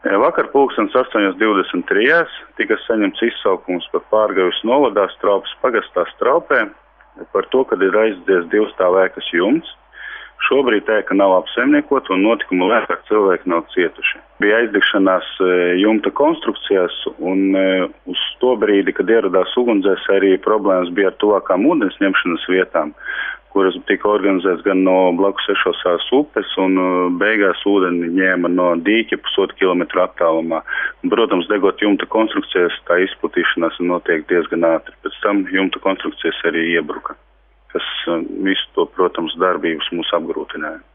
Vakar pulkstens 8:23 tika saņemts izsaukums par pārgājusi novadā Straupas pagastā Straupē par to, kad ir aizdzies divstāvēkas jumts. Šobrīd ēka nav apsaimniekota un notikumu laikā cilvēki nav cietuši. Bija aizdegšanās jumta konstrukcijās un uz to brīdi, kad ieradās ugunsdzēsēji, arī problēmas bija ar tuvākām ūdens ņemšanas vietām, kuras tika organizētas gan no blakus esošās upes un beigās ūdeni ņēma no dīķa 1,5 kilometru attālumā. Protams, degot jumta konstrukcijas, tā izplatīšanās notiek diezgan ātri. Pēc tam jumta konstrukcijas arī iebruka, kas visu to, protams, darbības mūs apgrūtināja.